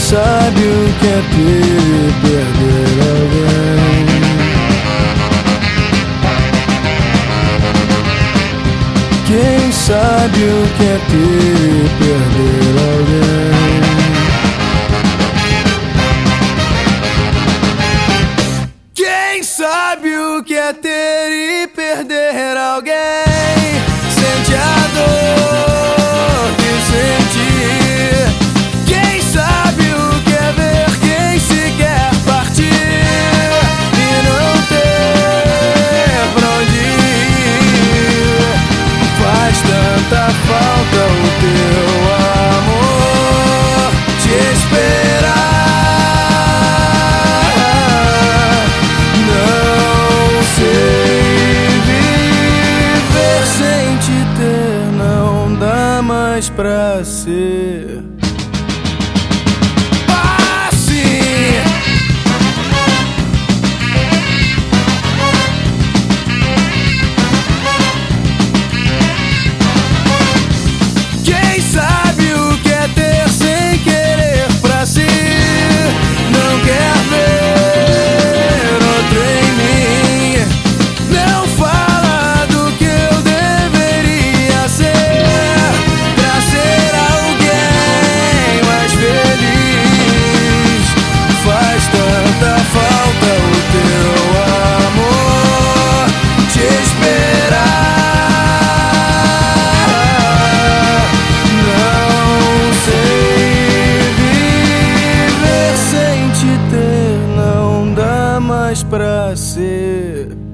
sabe o que é ter e perder alguém? Quem sabe o que é ter e perder alguém? Quem sabe o que é ter e perder alguém? Sente a dor que senti. Quem sabe o que é ver quem se quer partir e não ter pra onde ir? Faz tanta falta o teu amor, te esperar. Não sei viver sem te ter, não dá mais pra ser. Pra ser.